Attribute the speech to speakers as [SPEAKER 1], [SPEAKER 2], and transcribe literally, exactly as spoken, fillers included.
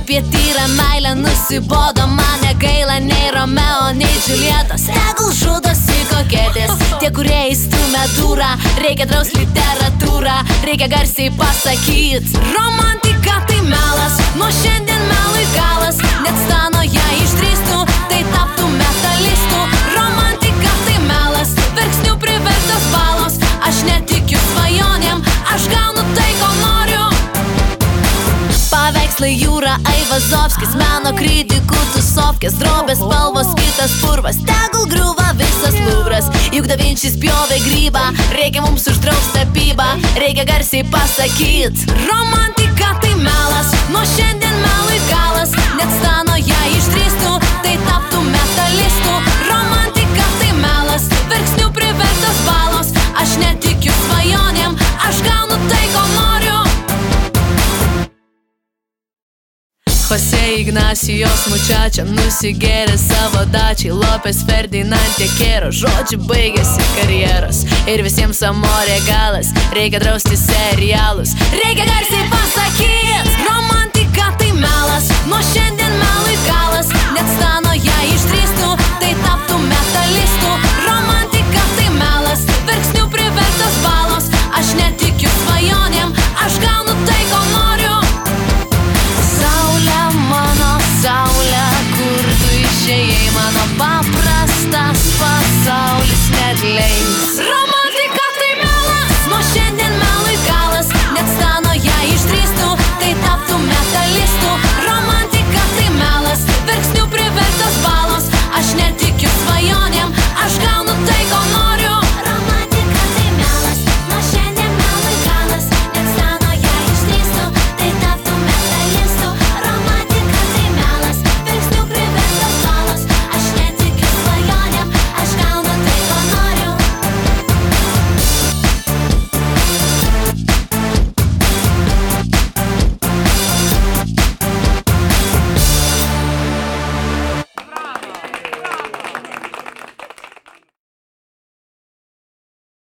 [SPEAKER 1] apie tyrą meilę nusibodo, man negaila nei Romeo, nei Julietos. Tegul žudosi koketės, tie, kurie įstumia durą. Reikia draust literatūrą, reikia garsiai pasakyt: romantika tai melas, nuo šiandien melui galas. Net stanoje išdrįstų, tai taptų metalistų. Romantika tai melas, verksnių privertos balos. Aš netikiu svajonėm, aš gaunu tai, ko noriu. Paveikslai Jūra Aivazovskis, meno kritikų tusovkės, drobės spalvos, kitas purvas. Tegul griuva visas Luvras, juk Da Vinčis pjovė grybą. Reikia mums uždraust tapybą, reikia garsiai pasakyt: romantika tai melas, nuo šiandien melui galas. Net stanoje išdrįstų, tai taptų metalistų. Romantika tai melas, verksnių privertos balos. Aš netikiu svajonėm, aš gaunu tai, ko noriu. Jose Ignacijos mučačia nusigėrė savo dačiai. Lopes Ferdinand Tekero, žodžiu baigėsi karjeros. Ir visiems amorė galas, reikia drausti serialus. Reikia garsiai pasakyti: